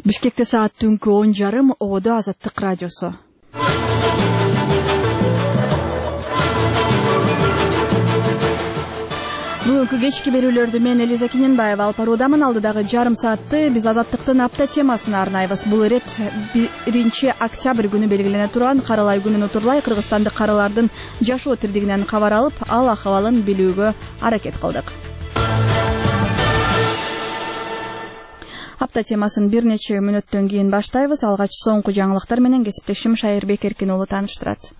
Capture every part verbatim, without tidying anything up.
Бишкекте саат түнкү он жарым Ободо Азаттык радиосу. Бүгүнкү кечки берүүлөрдү мен Элиза Кененбаева алып баруудамын. Алдыдагы жарым саатты биз Азаттыктын апта темасына арнайбыз. Бул ирет биринчи октябрь күнү белгилене турган Каралай күнүн утурлай кыргызстандык каралардын жашоо тирдигинен кабар алып, ал акыбалын билүүгө аракет кылдык. Апта темасын бир нече мүнөттөн кийин баштайбыз. Алгач соңку жаңылыктар менен кесиптешим Шайырбек Эркин уулу тааныштырат.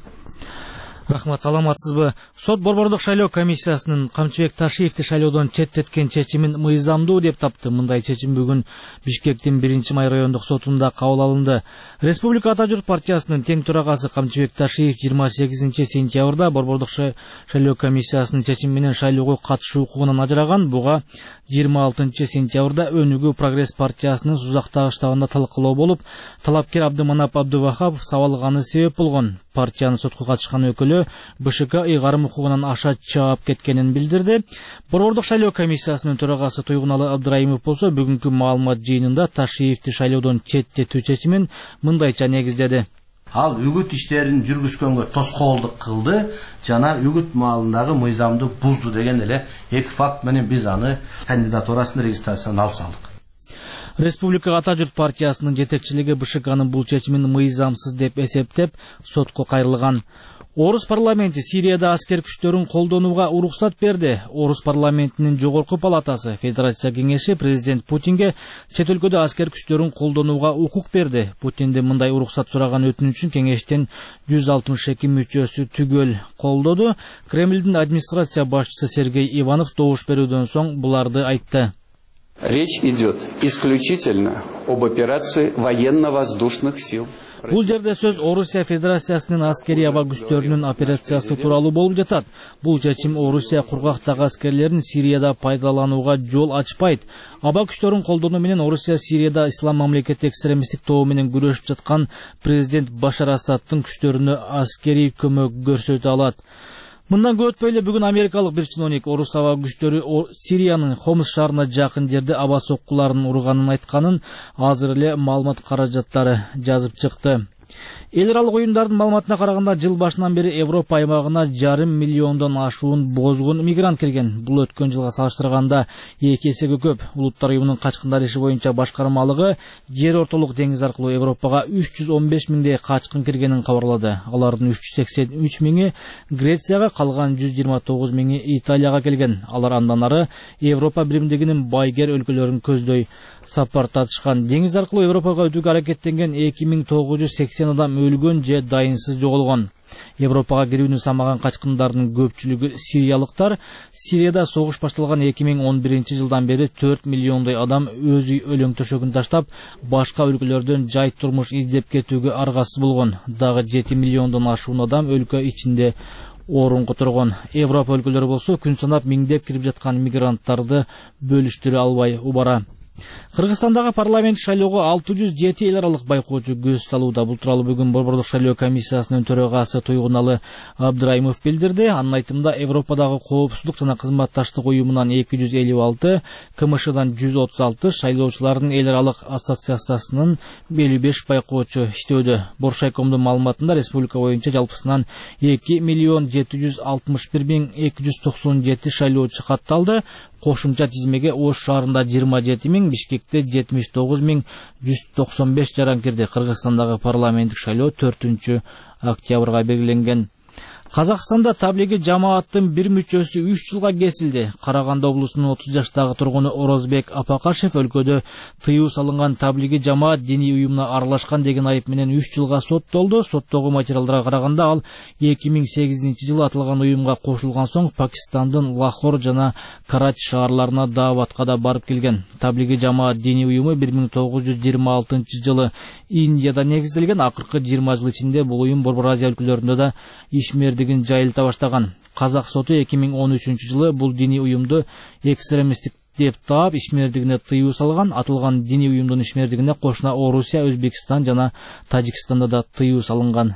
Рахмат, саламатсызбы? Сот Борбордук шайлоо комиссиясынын Камчыбек Ташиевди шайлоодон четтеткен чечимин мыйзамдуу деп тапты. Мындай чечим бүгүн Бишкектин биринчи май райондук сотунда кабыл алынды. Республика Ата журт партиясынын тең төрагасы Камчыбек Ташиев жыйырма сегизинчи сентябрда Борбордук шайлоо комиссиясынын чечими менен шайлоого катышуу укугунан ажыраган. Буга жыйырма алтынчы сентябрда Өнүгүү Прогресс партиясынын Сузактагы штабында талкылоо болуп, талапкер Абдыманап Абдывахапов сабалганы себеп болгон. Партиянын сотко катышкан өкүлү БШК ыйгарым укугунан аша чаап кеткенин билдирди. Борбордук шайлоо комиссиясынын төрагасы Туйгуналы Абдырайымов болсо бүгүнкү маалымат жыйынында Ташиевди шайлоодон четтетүү чечимин мындайча негиздеди. Ал үгүт иштерин жүргүзгөнгө тоскоолдук кылды жана үгүт маалындагы мыйзамды бузду деген эле эки факт менен биз аны кандидатурасын регистрациядан алып салдык. Республика Ата журт партиясынын жетекчилиги БШКнын бул чечимин мыйзамсыз деп эсептеп, сотко кайрылган. Орус парламенти Сирияда аскер күчтөрүн колдонууга уруксат берди. Орус парламентинин жогорку палатасы Федерация кеңеши президент Путинге чет өлкөдө аскер күчтөрүн колдонууга укук берди. Путинди мындай уруксат сураган өтүнүчүн кеңештин жүз алтымыш эки мүчөсү түгөл колдоду. Кремлдин администрация башчысы Сергей Иванов добуш берүүдөн соң буларды айтты. Речь идет исключительно об операции военно-воздушных сил. Бул жерде сөз Орусия Федерациясынын аскери аба күчтөрүнүн операциясы тууралуу болуп жатат. Бул чечим Орусия кургактагы аскерлерин Сирияда пайдаланууга жол ачпайт. Аба күчтөрүн колдонуу менен Орусия Сирияда ислам мамлекети экстремисттик тобу менен күрөшүп жаткан президент Башар Асадтын күчтөрүнө аскери көмөк көрсөтө алат. Мындан көп өтпөй эле бүгүн америкалык бир чиновник орус аба күчтөрү Сириянын Хомс шаарына жакын жерде аба соккуларын урганын айтканын азыр эле маалымат каражаттары жазып чыкты. Эл аралык уюмдардын маалыматына караганда жыл башынан бери Европа аймагына жарым миллиондон ашуун бозгун мигрант келген. Бул өткөн жылга салыштырганда эки эсеге көп. Улуттар уюмунун качкындар иши боюнча башкармалыгы жер ортолук деңиз аркылуу Европага үч жүз он беш миңдей качкын киргенин кабарлады. Алардын үч жүз сексен үч миңи Грецияга, калган жүз жыйырма тогуз миңи Италияга келген. Алар андан ары Европа биримдигинин байгер өлкөлөрүн көздөй сапар тартышкан. Деңиз аркылуу Европага өтүүгө аракеттенген эки миң тогуз жүз сексен адам өлгөн же дайынсыз жоголгон. Европага кирүүнү самаган качкындардын көпчүлүгү сириялыктар. Сирияда согуш башталган эки миң он биринчи жылдан бери төрт миллиондой адам өз үй өлөң төшөгүн таштап, башка өлкөлөрдөн жай турмуш издеп кетүүгө аргасыз болгон. Дагы жети миллиондон ашуун адам өлкө ичинде орун которгон. Европа өлкөлөрү болсо күн санап миңдеп кирип жаткан мигранттарды бөлүштүрө албай убара. Кыргызстандагы парламент шайлоого алты жүз жети эл аралык байкоочу көз салууда. Бул тууралуу бүгүн Борбордук шайлоо комиссиясынын төрагасы Туйгуналы Абдырайымов билдирди. Анын айтымында Европадагы коопсуздук жана кызматташтык уюмунан эки жүз элүү алты, КМШдан жүз отуз алты, шайлоочулардын эл аралык ассоциациясынын элүү беш байкоочу иштөөдө. Боршайкомдун маалыматында республика боюнча жалпысынан эки миллион жети жүз алтымыш бир миң эки жүз токсон жети шайлоочу катталды. Кошумча тизмеге Ош шаарында жыйырма жети миң, Бишкекте жетимиш тогуз миң жүз токсон беш жаран кирди. Кыргызстандагы парламенттик шайлоо төртүнчү октябрга белгиленген. Казакстанда таблиги жамааттын бир мүчөсү үч жылга кесилди. Караганды облусунун отуз жаштагы тургуну Орозбек Апакашев өлкөдө тыюу салынган таблиги жамаат диний уюмуна аралашкан деген айып менен үч жылга соттолду. Соттогу материалдарга караганда ал эки миң сегизинчи жылы атылган уюмга кошулган соң Пакистандын Лахор жана Карачи шаарларына дааватка да барып келген. Таблиги жамаат диний уюму бир миң тогуз жүз жыйырма алтынчы жылы Индияда негизделген. Акыркы жыйырма жыл ичинде бул уюм Борбор Азия өлкөлөрүндө да ишмердигин жайылта баштаган. Казак соту эки миң он үчүнчү жылы бул диний уюмду экстремисттик деп таап ишмердигине тыюу салган. Атылган диний уюмдун ишмердигине кошуна Орусия, Өзбекстан жана Тажикстанда да тыюу салынган.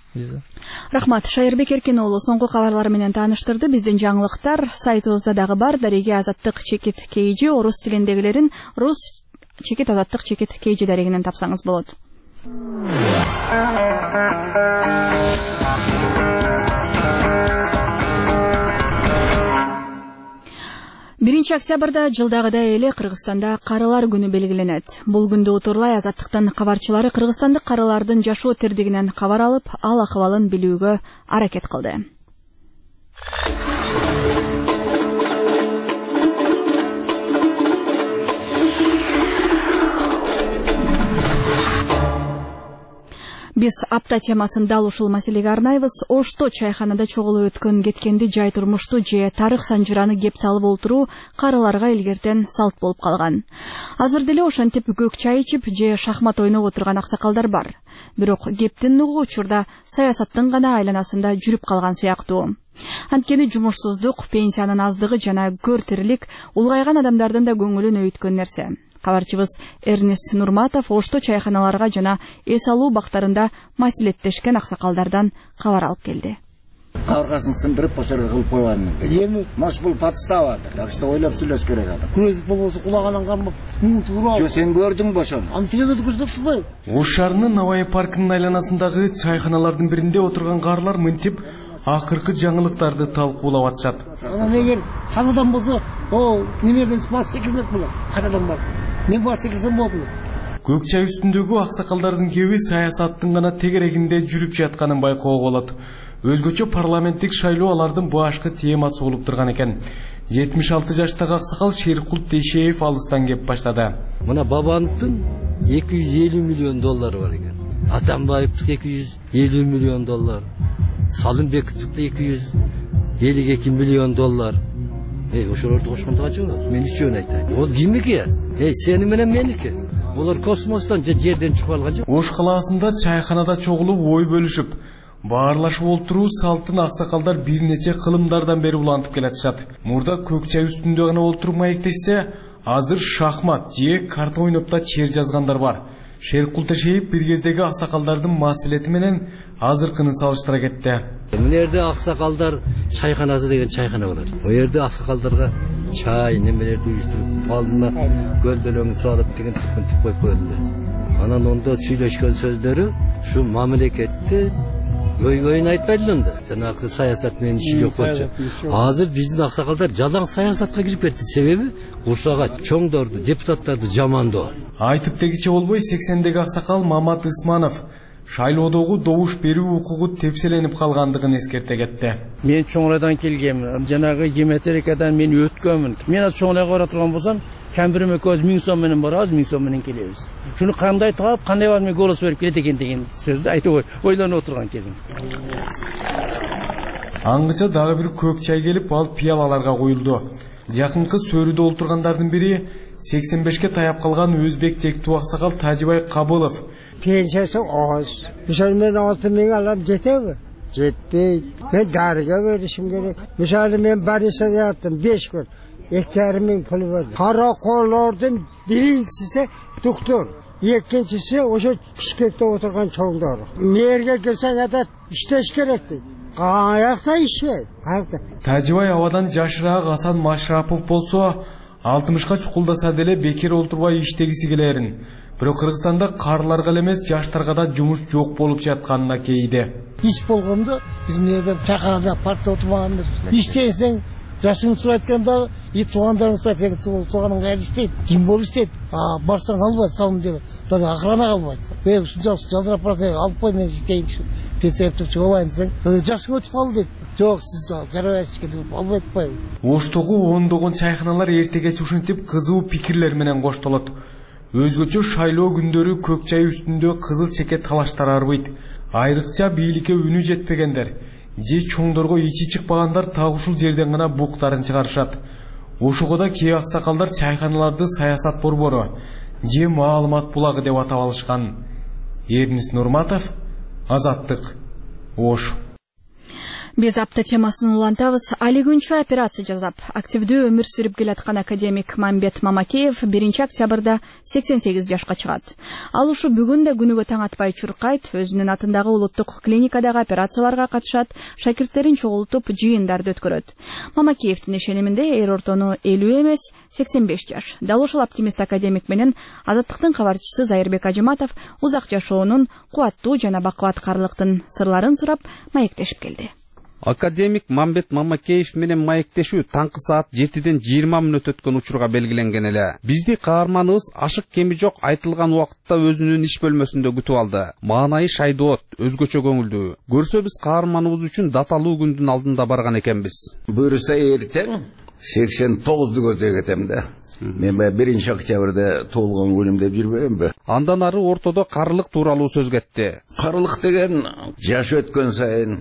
Рахмат, Шайырбек Эркин уулу соңку кабарлары менен тааныштырды. Биздин жаңылыктар сайтыбызда дагы бар. Дареге Азаттык чекит кейжи орус тилиндегилерин рус чекит азаттык чекит kg дарегинен тапсаңыз болот. биринчи октябрда жылдагыдай эле Кыргызстанда карылар күнү белгиленет. Бул күндө утурлай азаттыктын кабарчылары кыргызстандык карылардын жашоо тирдигинен кабар алып, ал акыбалын билүүгө аракет кылды. Биз апта темасын дал ушул маселеге арнайбыз. Ошто чайханада чогулуп өткөн кеткенди жай турмушту же тарых санжыраны кеп салып олтуруу карыларга илгертен салт болуп калган. Азыр деле ошентип көк чай ичип же шахмат ойноп отурган аксакалдар бар. Бирок кептин нугу учурда саясаттын гана айланасында жүрүп калган сыяктуу. Анткени жумушсуздук, пенсиянын аздыгы жана көр тирилик улгайган адамдардын да көңүлүн өйткөн нерсе. Кабарчыбыз Эрнест Нурматов ошто чайханаларга жана эс алуу бактарында маселеттешкен аксакалдардан кабар алып келди. Кабыргасын сындырып, бошорго кылып койган. Эми маш бул подставадыр. Так что ойлоп сүйлөш керек адам. Көз болбосо кулаганан камып, муң туурап. Жо сен көрдүң бошон. Аны телевизордо көрсөтүпсүзбү? Ош шаарынын Навай паркынын айланасындагы чайханалардын биринде отурган карлар мынтип акыркы жаңылыктарды талкуулап атышат. Анан эгер канадан болсо, о, немеден бар секилет болот. Канадан бар. Мен бар секилсем болду. Көк чай үстүндөгү аксакалдардын кеби саясаттын гана тегерегинде жүрүп жатканын байкоого болот. Өзгөчө парламенттик шайлоо алардын башкы темасы болуп турган экен. жетимиш алты жаштагы аксакал Шеркулт Тешеев алыстан кеп баштады. Мына Бабановдун эки жүз элүү миллион доллары бар экен. Атамбаевдин эки жүз элүү миллион доллар. Салымбековдун эки жүз элүү эки миллион доллар. Эй, ошолорду кошкондо качы болот? Мен үчөөнү айтайын. Ол кимики? Эй, сени менен меники. Олар космостон же жерден чыгып алган жок. Ош калаасында чайханада чогулуп ой бөлүшүп, баарлашып олтуруу салтын аксакалдар бир нече кылымдардан бери улантып келатышат. Мурда көк чай үстүндө гана олтуруп маектешсе, азыр шахмат же карта ойноп да чер жазгандар бар. Шеркулт Тешеев бир кездеги аксакалдардын маселети менен азыркынын салыштыра кетти. Мына жерде аксакалдар чайханасы деген чайхана бар. О жерде аксакалдарга чай немелерди уюштуруп, алдына көлдөлөңү салып деген тип коюп койду. Анан ондо сүйлөшкөн сөздөрү ушу мамлекетти өй-өйүн айтпайдылы да. Жанагы саясат менен иши жок болчу. Азыр биздин аксакалдар жалаң саясатка кирип кетти. Себеби урсага чоңдорду, депутаттарды жамандоо. Айтып дегиче болбой сексендеги аксакал Мамат Ысманов шайлоодогу добуш берүү укугу тепселенип калгандыгын эскерте кетти. Мен Чоңрайдан келгенмин. Жанагы геометрикадан мен өткөнмүн. Мен азыр Чоңрайга бара турган болсам, камбириме көз миң сом менен барабыз, миң сом менен келебиз. Шуну кандай таап, кандай бар мен голос берип келет экен деген сөздү айтып ойлонуп отурган кезим. Аңгыча дагы бир көк чай келип, ал пиялаларга коюлду. Жакынкы сөрүдө олтургандардын бири сексен бешке таяп калган өзбек тектүү аксакал Тажибай Кабылов. Пенсиясы аз. Мисалы мен алты миң алам жетеби? Жетпейт. Мен дарыга беришим керек. Мисалы мен больницада яттым беш күн. эки жарым миң пул берди. Каракорлордун биринчиси доктор, экинчиси ошо Бишкекте отурган чоңдор. Мэрге келсең атат иштеш керек дейт. Каякта ишпейт. Каякта. Тажибай абадан жашыраак Асан Машрапов болсо, алтымышка чукулдаса деле бекер олтурбай иштегиси келерин. Бирок Кыргызстанда карларга эмес жаштарга да жумуш жок болуп жатканына кейди. Иш болгондо биз мындай чакырда партия отурбаган эмес. Иштесең жашың сурайт экен, и туугандарың сурайт экен, тууганың кайда иштейт, ким болуп иштейт. А барсаң албайт, салым деп. Дагы охрана калбайт. Мен ушунчалык жалдырап барсаң, алып кой мен иштейин, пенсияга чыгып алайын десең, жакшы өтүп калды дейт. Жок, сиз жарабайсыз деп албайт атпайбы. Оштогу ондогон чайханалар эртеге ушинтип кызуу пикирлер менен коштолот. Өзгөчө шайлоо күндөрү көк чай үстүндө кызыл чеке талаштар арбыйт. Айрыкча бийликке үнү жетпегендер же чоңдорго ичи чыкпагандар так ушул жерден гана буктарын чыгарышат. Ошого да кээ аксакалдар чайханаларды саясат борбору же маалымат булагы деп атап алышкан. Эрнест Нурматов, Азаттык, Ош. Биз апта темасын улантабыз. Али күнчү операция жасап, активдүү өмүр сүрүп келаткан академик Мамбет Мамакеев биринчи октябрда сексен сегиз жашка чыгат. Ал ушу бүгүн да күнүгө таң атпай чуркайт, өзүнүн атындагы улуттук клиникадагы операцияларга катышат, шакирттерин чогултуп, жыйындарды өткөрөт. Мамакеевдин ишениминде эр ортону элүү эмес, сексен беш жаш. Дал ушул оптимист академик менен Азаттыктын кабарчысы Зайырбек Ажыматов узак жашоонун, кубаттуу жана бакубаткарлыктын сырларын сурап, маектешип келди. Академик Мамбет Мамакеев менен маектешүү таңкы саат жетиден жыйырма мүнөт өткөн учурга белгиленген эле. Бизди каарманыбыз ашык кеми жок айтылган убакытта өзүнүн иш бөлмөсүндө күтүп алды. Маанайы шайдоот, өзгөчө көңүлдүү. Көрсө биз каарманыбыз үчүн даталуу күндүн алдында барган экенбиз. Буюрса эртең сексен тогузду көздөй кетем да. Мен биринчи октябрда туулган күнүм деп жүрбөймбү. Андан ары ортодо карылык тууралуу сөз кетти. Карылык деген жаш өткөн сайын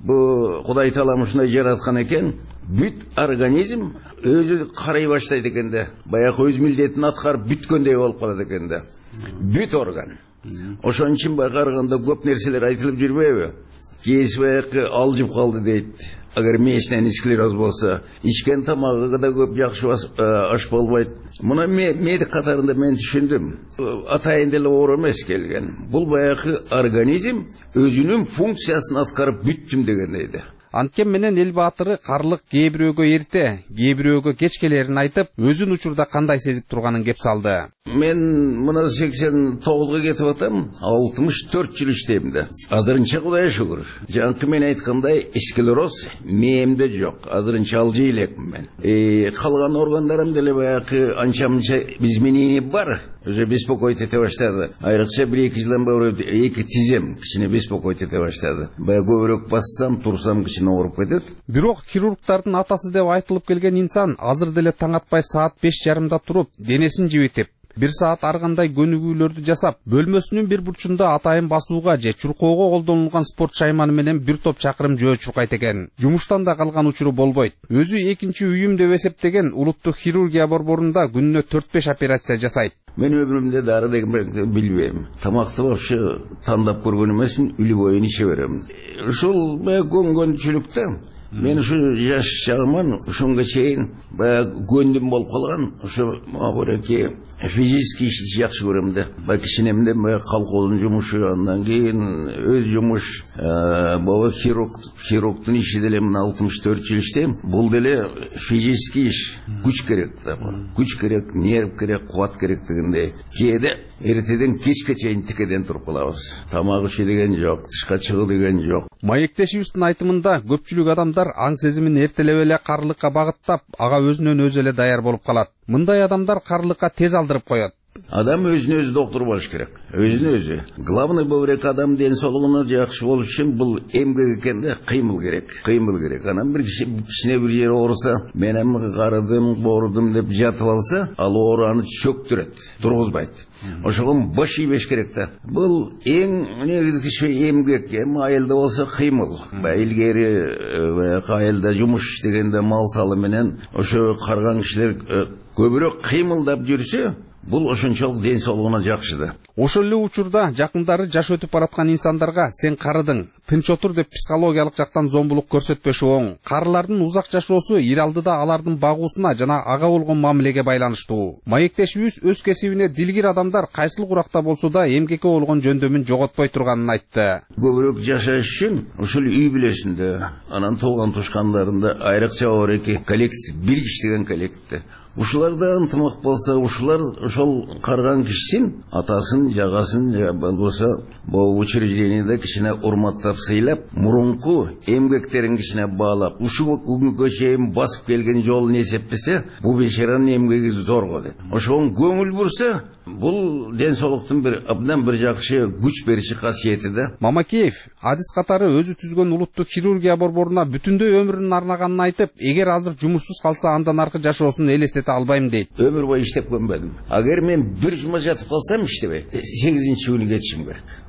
бу Кудай таалам ушундай жараткан экен, бүт организм өзү карай баштайт экен да. Баягы өз милдетин аткарып бүткөндөй болуп калат экен да. Бүт орган. Ошон үчүн караганда көп нерселер айтылып жүрбөйбү? Кээси баягы алжып калды дейт. Агар мээштен склероз болса, ичкен тамагы да көп жакшы аш болбойт. Муну медик катарында мен түшүндүм. Атайын деле оор эмес келген. Бул баягы организм өзүнүн функциясын аткарып бүттүм дегендей да. Анткени менен эл баатыры карлык кээ бирөөгө эрте, кээ бирөөгө кеч келерин айтып, өзүн учурда кандай сезип турганын кеп салды. Мен мына сексен тогузга кетип атам, алтымыш төрт жыл иштейм да. Азырынча Кудайга шүгүр. Жанкы мен айткандай, склероз мээмде жок. Азырынча алжый элекмин мен. Э, калган органдарым деле баягы анча-мынча изменение бар. Уже беспокоить ете баштады. Айрыкча бир-эки жылдан бери эки тизем кичине беспокоить ете баштады. Баягы көбүрөөк бассам, турсам кичине ооруп кетет. Бирок хирургдардын атасы деп айтылып келген инсан азыр деле таң атпай саат беш жарымда туруп, денесин жибитип, бир саат аргандай көнүгүүлөрдү жасап, бөлмөсүнүн бир бурчунда атайын басууга же чуркоого колдонулган спорт шайманы менен бир топ чакырым жөө чуркайт экен. Жумуштан да калган учуру болбойт. Өзү экинчи үйүм деп эсептеген улуттук хирургия борборунда күнүнө төрт беш операция жасайт. Мен өмүрүмдө дары деген билбейм. Тамакты вообще тандап көргөн эмесмин, үлү боюн иче берем. Ушул көнгөнчүлүктө мен ушу жаш чагыман ушунга чейин баягы көндүм болуп калган. Ушу мабуреки физический иш жакшы көрөм да. Баягы кичинемден баягы колхоздун жумушу, андан кийин өз жумуш, баба хирург, хирургдун иши деле мына алтымыш төрт жыл иштейм. Бул деле физический иш, күч керек да. Күч керек, нерв керек, кубат керек дегендей. Кээде эртеден кечке чейин тикеден туруп калабыз. Тамак ичи деген жок, тышка чыгуу деген жок. Маектешибиздин айтымында көпчүлүк адамдар аң сезимин эртелеп эле карлыкка багыттап, ага өзүнөн өзү эле даяр болуп калат. Мындай адамдар карлыкка тез алдырып коет. Адам өзүнө өзү доктор болуш керек. Өзүнө өзү. Главный бөбүрөк адам ден соолугуна жакшы болуш үчүн бул эмгек экен да, кыймыл керек. Кыймыл керек. Анан бир кичине бир жери ооруса, мен эми карыдым, боордум деп жатып алса, ал оораны чөктүрөт, тургузбайт. Ошого баш ийбеш керек да. Бул эң негизги эмгек, эми айылда болсо кыймыл. Илгери айылда жумуш иштегенде мал салы менен ошо карган кишилер көбүрөөк кыймылдап жүрсө, бул ошончолук ден соолугуна жакшы да. Ошол эле учурда жакындары жаш өтүп бараткан инсандарга сен карыдың, тынч отур деп психологиялык жактан зомбулук көрсөтпөшү оң. Карылардын узак жашоосу ир алдыда алардын багуусуна жана ага болгон мамилеге байланыштуу. Маектешибиз өз кесибине дилгир адамдар кайсыл куракта болсо да эмгекке болгон жөндөмүн жоготпой турганын айтты. Көбүрөөк жашаш үчүн ушул үй бүлөсүндө, анан тууган тушкандарында айрыкча оореки коллектив, бир иштеген коллектив. Ушуларда ынтымак болса, ушулар ошол карган кишисин, атасын, жагасын, болбосо, бул учреждениеде кичине урматтап сыйлап, мурунку эмгектерин кичине баалап, ушул күнгө чейин басып келген жолун эсептесе, бул бешаранын эмгеги зорго деп. Ошого көңүл бурса, бул ден соолуктун бир абдан бир жакшы күч бериши касиети да. Мамакеев адис катары өзү түзгөн улуттук хирургия борборуна бүтүндөй өмүрүн арнаганын айтып, эгер азыр жумушсуз калса андан аркы жашоосун элестете албайм дейт. Өмүр бою иштеп көнбөдүм. Агер мен бир жума жатып калсам иштебей, сегизинчи күнү кетишим керек.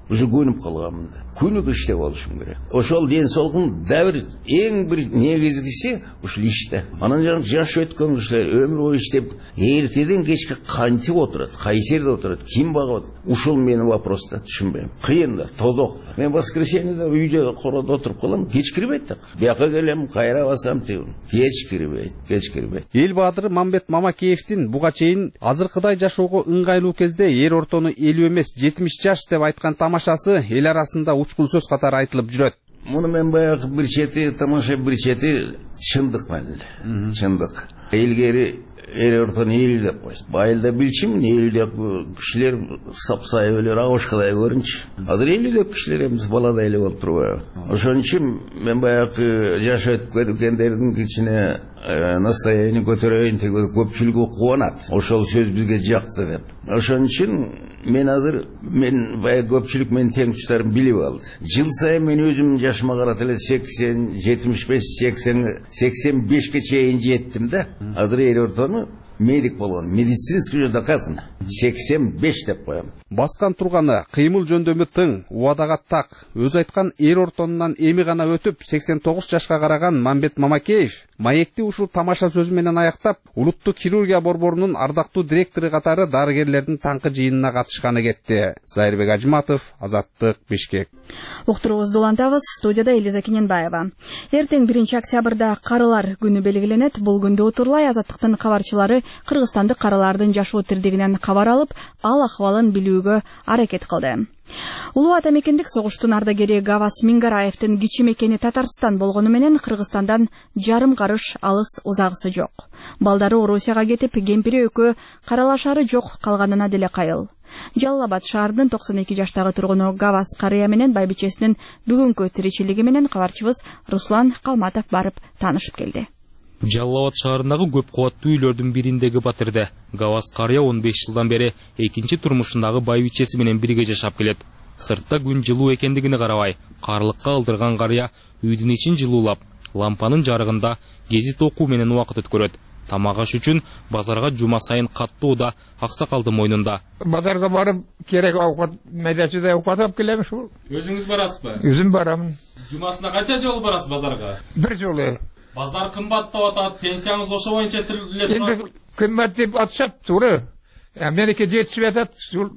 уже көнүп калганмын да. Күнүк иште болушум керек. Ошол ден соолугун дәвир эң бир негизгиси ушул иште. Анан жаңы жаш өткөн кишилер өмүр бою иштеп, эртеден кечке кантип отурат, кайсы жерде отурат, ким багат? Ушул менин вопроста түшүнбөйм. Кыйын да, тозок да. Мен воскресеньеде үйдө короодо отуруп калам, кеч кирбейт да. Бияка келем, кайра басам тегин. Кеч кирбейт, кеч кирбейт. Эл баадыры Мамбет Мамакеевдин буга чейин азыркыдай жашоого ыңгайлуу кезде эр ортону элүү эмес жетимиш жаш деп айткан тамашасы эл арасында учкул сөз катары айтылып жүрөт. Муну мен баягы бир чети тамаша, бир чети чындык менен. Чындык. Илгери эр ортону элүү деп койсун. Байылда билчимин, элүү деп кишилер сапсайып эле агышкадай көрүнчү. Азыр элүү деп кишилер эмес баладай эле болуп турбайбы? Ошон үчүн мен баягы жаш өтүп кеткендердин кичине настроение көтөрөйүн деген көпчүлүгү кубанат. Ошол сөз бизге жакты деп. Ошон үчүн мен азыр мен баягы көпчүлүк менин теңдештерим билип алды. Жыл сайын мен өзүмдүн жашыма карата эле сексен, жетимиш беш, сексен, сексен бешке чейин жеттим да. Азыр эл ортону медик болгон, медицинский уже доказано. сексен беш деп коем. Баскан турганы кыймыл жөндөмү тың, убадага так. Өз айткан эр ортонунан эми гана өтүп сексен тогуз жашка караган Мамбет Мамакеев маекти ушул тамаша сөзү менен аяктап, улуттук хирургия борборунун ардактуу директору катары дарыгерлердин таңкы жыйынына катышканы кетти. Зайырбек Ажыматов, Азаттык, Бишкек. Уктуруубузду улантабыз. Студияда Элиза Кененбаева. Эртең биринчи октябрда карылар күнү белгиленет. Бул күндө утурлай Азаттыктын кабарчылары кыргызстандык карылардын жашоо тирдигинен кабар алып, ал акыбалын билүүгө аракет кылды. Улуу ата мекендик согуштун ардагери Гавас Мингараевдин кичи мекени Татарстан болгону менен Кыргызстандан жарым карыш алыс узагысы жок. Балдары Орусияга кетип, кемпири экөө каралашары жок калганына деле кайыл. Жалал Абад шаарынын токсон эки жаштагы тургуну Гавас карыя менен байбичесинин бүгүнкү тиричилиги менен кабарчыбыз Руслан Калматов барып таанышып келди. Жалал Абад шаарындагы көп кубаттуу үйлөрдүн бириндеги батирде Гавас карыя он беш жылдан бери экинчи турмушундагы байбичеси менен бирге жашап келет. Сыртта күн жылуу экендигине карабай, карлыкка алдырган карыя үйдүн ичин жылуулап, лампанын жарыгында гезит окуу менен убакыт өткөрөт. Тамак аш үчүн базарга жума сайын каттуу да аксакалдын мойнунда. Базарга барып, керек аукат, медачада аукат алып келем ушул. Өзүңүз барасызбы? Өзүм барамын. Жумасына канча жолу барасыз базарга? Бир жолу. Базар кымбаттап атат, пенсияңыз ошо боюнча тирилет. Эми кымбат деп атышат, туура. Меники жетишип атат,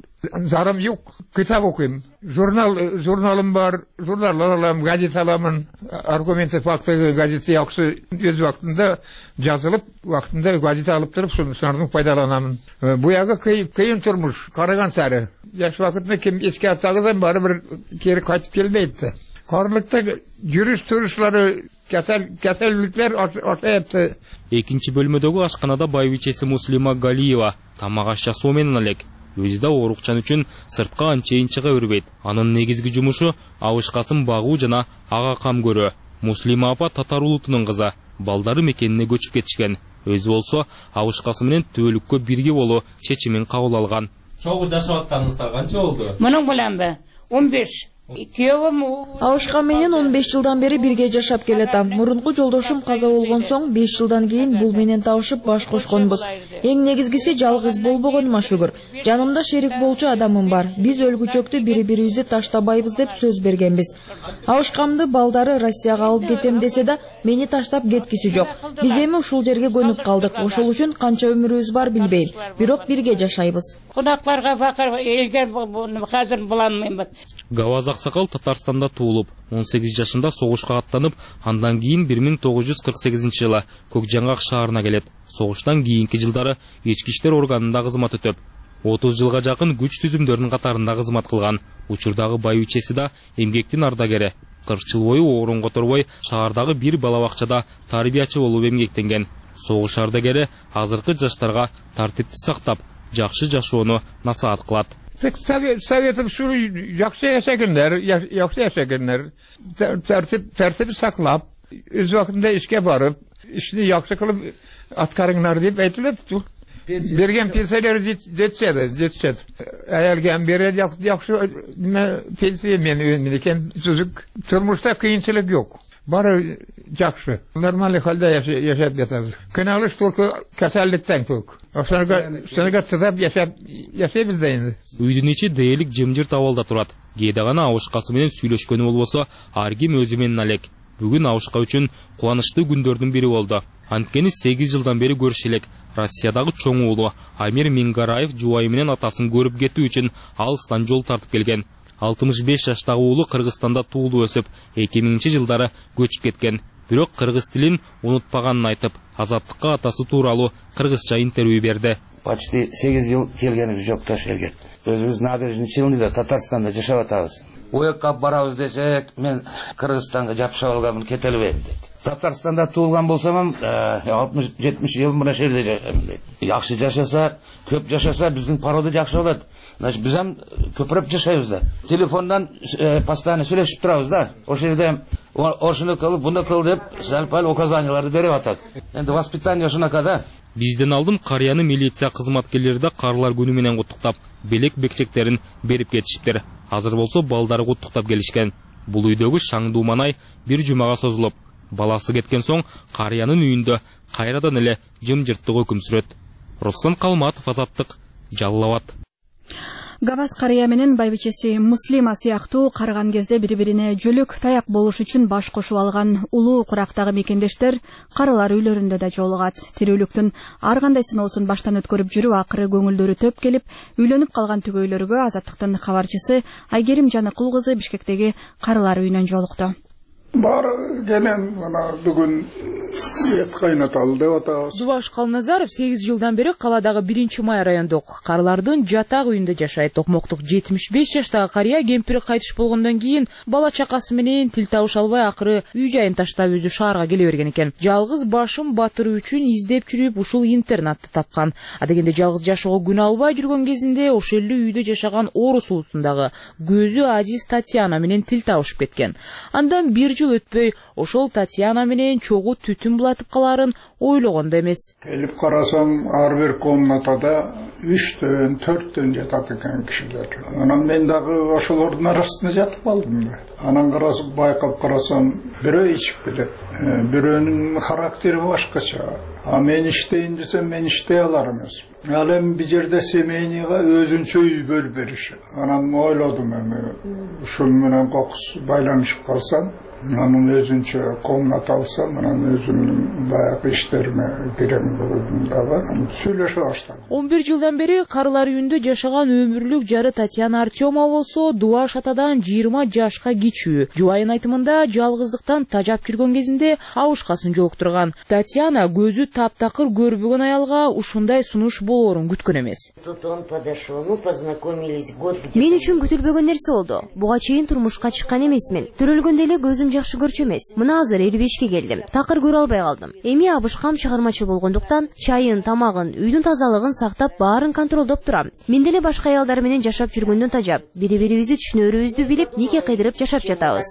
зарым жок, китап окуйм. Журнал, журналым бар, журналдар алам, газет аламын. Аргументы, факты, газети жакшы өз вакытында жазылып, вакытында газет алып туруп, шунун пайдаланамын. Буягы кыйын турмуш, караган сары. Жаш вакытында ким эске атсагыздан бары бир кери кайтып келбейт. Карлыкта жүрүш турушлары Кесел, кеселликлер ошайыпты. Экинчи бөлмөдөгү ашканада байбичеси Муслима Галиева тамак аш жасоо менен элек. Өзү да оорукчан үчүн сыртка анчейин чыга бербейт. Анын негизги жумушу абышкасын багуу жана ага кам көрүү. Муслима апа татар улутунун кызы. Балдары мекенине көчүп кетишкен. Өзү болсо абышкасы менен түбөлүккө бирге болуу чечимин кабыл алган. Чогуу жашап атканыңызга канча болду? Мунун биленби? он беш. Абышкам менен он беш жылдан бери бирге жашап келатам. Мурунку жолдошум каза болгон соң беш жылдан кийин бул менен табышып баш кошконбуз. Эң негизгиси жалгыз болбогонума шүгүр. Жанымда шерик болчу адамым бар. Биз өлгүчөктү бири-бирибизди таштабайбыз деп сөз бергенбиз. Абышкамды балдары Россияга алып кетем десе да, мени таштап кеткиси жок. Биз эми ушул жерге көнүп калдык. Ошол үчүн канча өмүрүбүз бар билбейм. Бирок бирге жашайбыз. Кунакларга бакыр элге азыр буланмайм. Гаваз аксакал Татарстанда туулуп, он сегиз жашында согушка аттанып, андан кийин бир миң тогуз жүз кырк сегизинчи жылы Көкжаңгак шаарына келет. Согуштан кийинки жылдары ички иштер органында кызмат өтөп, отуз жылга жакын күч түзүмдөрүнүн катарында кызмат кылган. Учурдагы байбичеси да эмгектин ардагери. кырк жыл бою орун которбой шаардагы бир бала бакчада тарбиячы болуп эмгектенген. Согуш ардагери азыркы жаштарга тартипти сактап, жакшы жашоону насаат кылат. Советim şu yaxşı yaşayanlar, yaxşı yaşayanlar tertip tertibi saklap, öz vaktinde işe barıp, işini yaxşı kılıp atkarınlar deyip aytılır. Bergen pensiyalar yetişedi, yetişedi. Ayalgen beri yaxşı pensiya meni önündeyken çocuk turmuşta kıyınçılık yok. Bari yaxşı. Normal halde yaşayıp yatırız. Kınalış torku kesellikten torku. Sonra sonra çıdap yaşayıp yaşayabiliriz. Үйдүн ичи дээрлик жымжырт абалда турат. Кээде гана абышкасы менен сүйлөшкөнү болбосо, ар ким өзү менен алек. Бүгүн абышка үчүн кубанычтуу күндөрдүн бири болду. Анткени сегиз жылдан бери көрүшө элек. Россиядагы чоң уулу Амир Мингараев жубайы менен атасын көрүп кетүү үчүн алыстан жол тартып келген. алтымыш беш жаштагы уулу Кыргызстанда туулуп өсүп, эки миңинчи жылдары көчүп кеткен. Бирок кыргыз тилин унутпаганын айтып, Азаттыкка атасы тууралуу кыргызча интервью берди. Почти сегиз жыл келгенибиз жок таш элге. Өзүбүз набережный Челныда, Татарстанда жашап атабыз. Уякка барабыз десек, мен Кыргызстанга жапышып алганмын, кете албайм дейт. Татарстанда туулган болсам, алтымыш жетимиш жыл мына жерде жашайм дейт. Жакшы жашаса, көп жашаса биздин порода жакшы болот. Значит, биз ham көпүрөп жашайбыз да. Телефондан постоянно сүйлөшүп турабыз да. Ошол жерде ошону кыл, буну кыл деп сәл-пәл указанияларды берип атат. Энди воспитание ошонака да. Бизден алдым карыяны милиция кызматкерлери да Карылар күнү менен куттуктап, белек бекчектерин берип кетиштиптир. Азыр болсо балдары куттуктап келишкен. Бул үйдөгү шаңдуу манай бир жумага созулуп, баласы кеткен соң карыянын үйүндө кайрадан эле жымжырттык өкүм сүрөт. Руслан Калматов, Азаттык, Жалал Абад. Гаваз карыя менен байбичеси Муслима сыяктуу карыган кезде бири-бирине жөлөк таяк болуш үчүн баш кошуп алган улуу курактагы мекендештер Карылар үйлөрүндө да жолугат. Тирүүлүктүн ар кандай сыноосун баштан өткөрүп жүрүп, акыры көңүлдөрү төп келип, үйлөнүп калган түгөйлөргө Азаттыктын кабарчысы Айгерим Жаныкул кызы Бишкектеги Карылар үйүнөн жолукту. Бар генен мына бүгүн эт кайнаталы деп атабыз. Дубаш Калназаров сегиз жылдан бери каладагы биринчи май райондук Карылардын жатак үйүндө жашайт. Токмоктук жетимиш беш жаштагы карыя кемпири кайтыш болгондон кийин бала чакасы менен тил табыша албай акыры үй жайын таштап өзү шаарга келе берген экен. Жалгыз башым батыры үчүн издеп жүрүп ушул интернатты тапкан. Адегенде жалгыз жашоого күнө албай жүргөн кезинде ошол эле үйдө жашаган орус улусундагы көзү азиз Татьяна менен тил табышып кеткен. Андан бир жыл өтпөй ошол Татьяна менен чогуу түтүн булатып каларын ойлогондо эмес. Келип карасам, ар бир комнатада үчтөн, төрттөн жатат экен кишилер. Анан мен дагы ошолордун арасында жатып калдым да. Анан карасып, байкап карасам, бирөө ичип келет. Бирөөнүн характери башкача. А мен иштейин десем, мен иштей алар эмес. Ал эми бир жерде семейныйга өзүнчө үй бөлүп беришет. Анан ойлодум эми ушул менен кокус байланышып калсам, анын өзүнчө комната алсам, анан өзүмдүн баягы иштериме кирем дагы сүйлөшө баштадым. он бир жылдан бери Карылар үйүндө жашаган өмүрлүк жары Татьяна Артемова болсо Дубаш атадан жыйырма жашка кичүү. Жубайынын айтымында жалгыздыктан тажап жүргөн кезинде абышкасын жолуктурган. Татьяна көзү таптакыр көрбөгөн аялга ушундай сунуш болоорун күткөн эмес. Мен үчүн күтүлбөгөн нерсе болду. Буга чейин турмушка чыккан эмесмин. Төрөлгөндө эле көзүм жакшы көрчү эмес. Мына азыр элүү бешке келдим. Такыр көрө албай калдым. Эми абышкам чыгармачыл болгондуктан чайын, тамагын, үйдүн тазалыгын сактап, баарын контролдоп турам. Мен деле башка аялдар менен жашап жүргөндөн тажап, бири-бирибизди түшүнөрүбүздү билип, нике кыйдырып жашап жатабыз.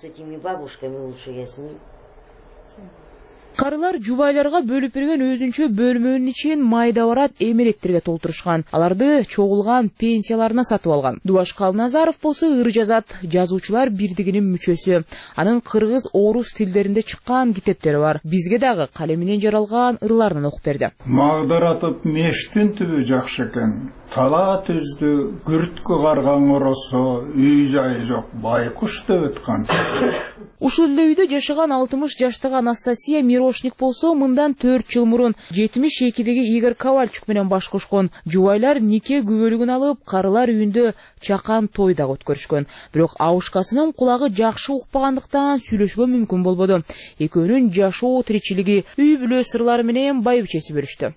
Карылар жубайларга бөлүп берген өзүнчө бөлмөнүн ичин майда барат эмелектерге толтурушкан. Аларды чогулган пенсияларына сатып алган. Дубаш Калназаров болсо ыр жазат, жазуучулар бирдигинин мүчөсү. Анын кыргыз, орус тилдеринде чыккан китептери бар. Бизге дагы калеми менен жаралган ырларын окуп берди. Магдыратып мештин түбү жакшы экен. Тала түздү, күрткө карган оросо, үй жайы жок, байкуш деп өткөн. Ушул эле үйдө жашаган алтымыш жаштагы Анастасия Мирошник болсо мындан төрт жыл мурун жетимиш экидеги Игорь Ковальчук менен баш кошкон. Жубайлар нике күбөлүгүн алып, Карылар үйүндө чакан той да өткөрүшкөн. Бирок абышкасынын кулагы жакшы укпагандыктан сүйлөшкөнгө мүмкүн болбоду. Экөөнүн жашоо тиричилиги, үй бүлө сырлары менен байбичеси бөлүштү.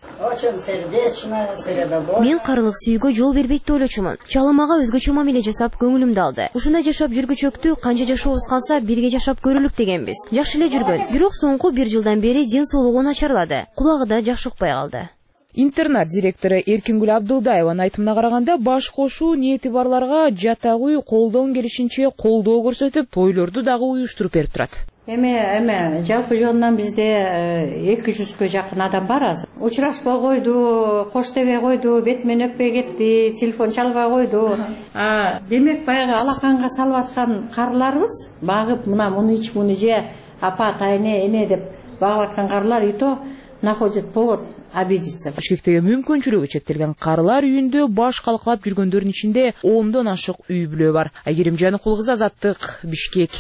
Мен карылык сүйүүгө жол бербейт деп ойлочумун. Чалымага өзгөчө мамиле жасап көңүлүмдү алды. Ушундай жашап жүргүчөктү канча жашообуз калса бирге жашап көрүлүк дегенбиз. Жакшы эле жүргөн. Бирок соңку бир жылдан бери ден соолугу начарлады. Кулагы да жакшы укпай калды. Интернат директору Эркингүл Абдылдаеванын айтымына караганда, баш кошуу ниети барларга жатак үй колдон келишинче колдоо көрсөтүп, тойлорду дагы уюштуруп берип турат. Эме эме жалпы жонунан бизде эки жүзгө жакын адам бар азыр. Учураспай койду, кош дебей койду, бет менен өппөй кетти, телефон чалбай койду. А демек баягы алаканга салып аткан карларыбыз багып мына муну ич муну же апа, кайне, эне деп багып аткан карлар и то находят повод обидеться. Бишкектеги мүмкүнчүлүгү чектелген карылар үйүндө баш калкалап жүргөндөрдүн ичинде ондон ашык үй бүлө бар. Айгерим Жаныкул кызы, Азаттык, Бишкек.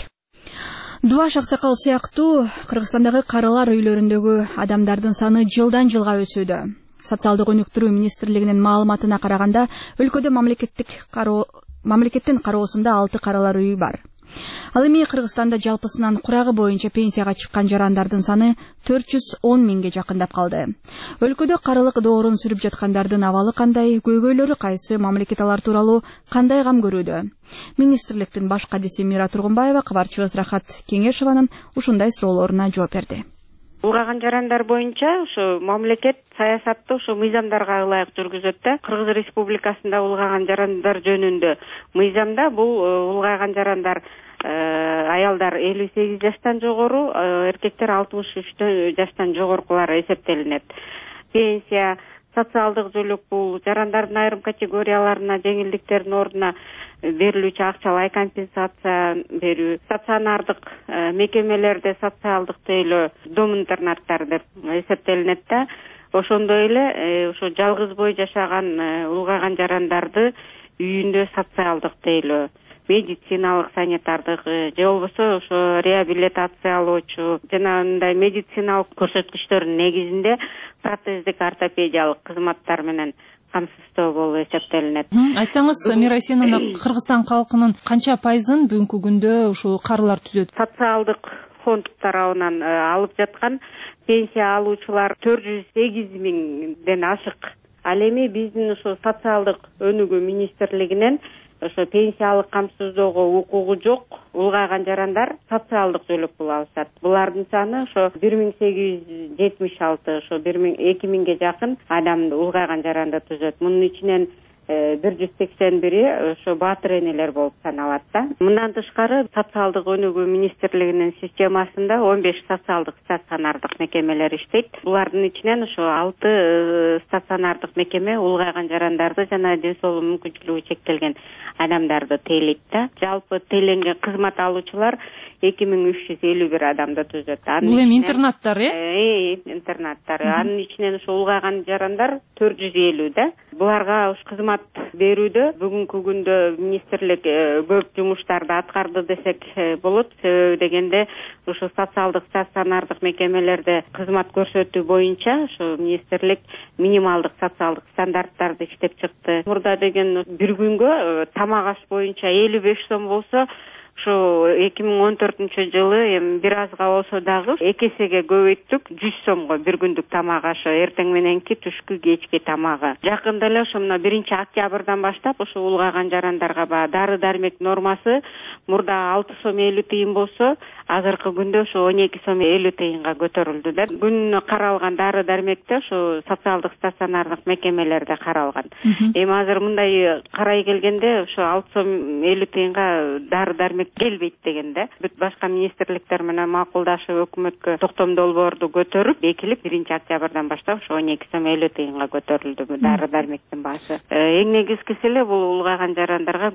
Дубаш Аксакал сыяктуу Кыргызстандагы карылар үйлөрүндөгү адамдардын саны жылдан жылга өсүүдө. Социалдык өнүктүрүү министрлигинин маалыматына караганда, өлкөдө мамлекеттик кароо мамлекеттин кароосунда алты карылар үйү бар. Ал эми Кыргызстанда жалпысынан курагы боюнча пенсияга чыккан жарандардын саны төрт жүз он миңге жакындап калды. Өлкөдө карылык доорун сүрүп жаткандардын абалы кандай, көйгөйлөрү кайсы, мамлекет алар тууралуу кандай кам көрүүдө? Министрликтин баш кадиси Мира Тургунбаева кабарчыбыз Рахат Кеңешованын ушундай суроолоруна жооп берди. Улгаган жарандар боюнча ушу мамлекет саясатты ушу мыйзамдарга ылайык жүргүзөт да. Кыргыз Республикасында улгаган жарандар жөнүндө мыйзамда бул улгайган жарандар аялдар элүү сегиз жаштан жогору, эркектер алтымыш үч жаштан жогоркулары эсептелинет. Пенсия, социалдык жөлөк бул жарандардын айрым категорияларына жеңилдиктердин ордуна берилүүчү акчалай компенсация берүү, стационардык мекемелерде социалдык тейлөө, дом интернаттар деп эсептелинет да. Ошондой эле ошо жалгыз бой жашаган улгайган жарандарды үйүндө социалдык тейлөө, медициналык, санитардык же болбосо ошо реабилитациялоочу жана мындай медициналык көрсөткүчтөрдүн негизинде протездик ортопедиялык кызматтар менен камсыздоо болуп эсептелинет. Айтсаңыз, Мира Эсеновна, Кыргызстан калкынын канча пайызын бүгүнкү күндө ушул карылар түзөт? Социалдык фонд тарабынан алып жаткан пенсия алуучулар төрт жүз сегиз миңден ашык. Ал эми биздин ошо социалдык өнүгүү министрлигинен ошо пенсиялык камсыздоого укугу жок улгайган жарандар социалдык жөлөк пул алышат. Булардын саны ошо бир миң сегиз жүз жетимиш алты, ошо эки миңге жакын адамды улгайган жаранды түзөт. Мунун ичинен бир жүз сексен бири ошо баатыр энелер болуп саналат да. Мындан тышкары социалдык өнүгүү министрлигинин системасында он беш социалдык стационардык мекемелер иштейт. Булардын ичинен ошо алты стационардык мекеме улгайган жарандарды жана ден соолугу мүмкүнчүлүгү чектелген адамдарды тейлейт да. Жалпы тейленген кызмат алуучулар эки миң үч жүз элүү бир адамды түзөт. Бул эми интернаттар, э? Э, интернаттар. Анын ичинен ошо улгайган жарандар төрт жүз элүү да. Буларга уш кызмат берүүдө бүгүнкү күндө министрлик көп жумуштарды аткарды десек болот. Себеби дегенде ошо социалдык стационардык мекемелерде кызмат көрсөтүү боюнча ошо министрлик минималдык социалдык стандарттарды иштеп чыкты. Мурда деген бир күнгө тамак аш боюнча элүү беш сом болсо, ошо эки миң он төртүнчү жылы эми бир азга болсо дагы эки эсеге көбөйттүк, жүз сомго бир күндүк тамак ашы, эртең мененки, түшкү, кечки тамагы. Жакында эле ошо мына биринчи октябрдан баштап ошо улгайган жарандарга баягы дары-дармек нормасы мурда алты сом элүү тыйын болсо, азыркы күндө ошо он эки сом элүү тыйынга көтөрүлдү да. Күнүнө каралган дары-дармекте ошо социалдык стационардык мекемелерде каралган. Эми азыр мындай карай келгенде ошо алты сом элүү тыйынга дары-дармек келбейт дегенде, бүт башка министрликтер менен макулдашып өкмөткө токтом долбоорду көтөрүп, бекилип биринчи октябрдан баштап ошо он эки сом элүү тыйынга көтөрүлдү дары-дармектин баасы. Эң негизгиси эле бул улгайган жарандарга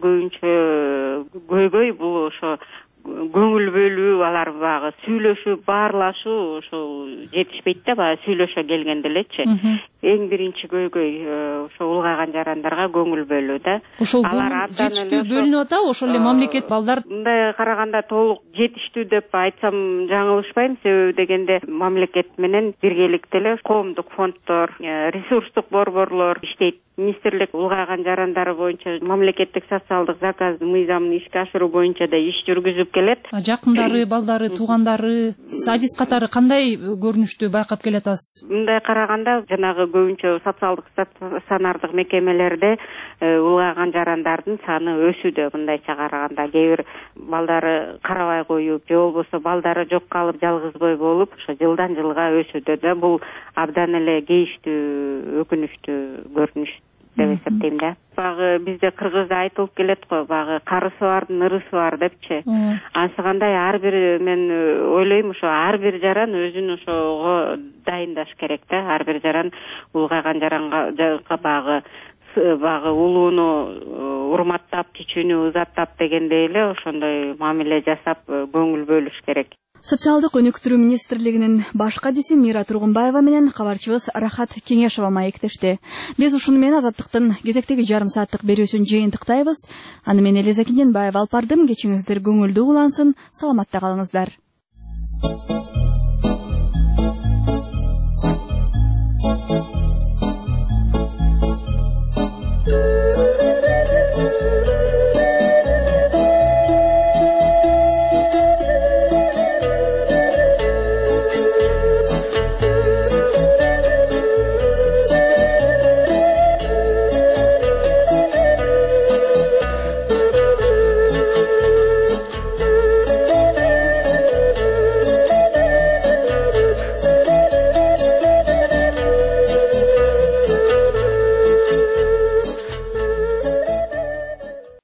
көбүнчө көйгөй бул ошо көңүл бөлүү, алар баягы сүйлөшүп, баарлашуу ошо жетишпейт да, баягы сүйлөшө келгенде элечи. Эң биринчи көйгөй ошо улгайган жарандарга көңүл бөлүү да. Ошол жетиштүү бөлүнүп атабы, ошол эле мамлекет балдар? Мындай караганда толук жетиштүү деп айтсам жаңылышпайм, себеби дегенде мамлекет менен биргеликте эле коомдук фонддор, ресурстук борборлор иштейт. Министрлик улгайган жарандары боюнча мамлекеттик социалдык заказ мыйзамын ишке ашыруу боюнча да иш жүргүзүп келет. Жакындары, балдары, туугандары, адис катары кандай көрүнүштү байкап келатасыз? Мындай караганда жанагы көбүнчө социалдык стационардык мекемелерде улгайган жарандардын саны өсүүдө. Мындайча караганда кээ бир балдары карабай коюп, же болбосо балдары жок калып жалгыз бой болуп, ошо жылдан жылга өсүүдө да. Бул абдан эле кейиштүү, өкүнүчтүү көрүнүш деп эсептейм да. Багы бизде кыргызда айтылып келет го, багы карысы бардын ырысы бар депчи. Ансыгандай ар бир, мен ойлойм, ошо ар бир жаран өзүн ошого дайындаш керек да. Ар бир жаран улгайган жаранга багы багы улууну урматтап, кичүүнү узаттап дегендей эле ошондой мамиле жасап көңүл бөлүш керек. Социалдык өнүктүрүү министрлигинин баш кадиси Мира Тургунбаева менен кабарчыбыз Рахат Кеңешова маектешти. Биз ушуну менен азаттыктын кезектеги жарым сааттык берүүсүн жыйынтыктайбыз. Аны мен Элиза Киненбаева алып бардым. Кечиңиздер көңүлдүү улансын, саламатта калыңыздар. Thank you.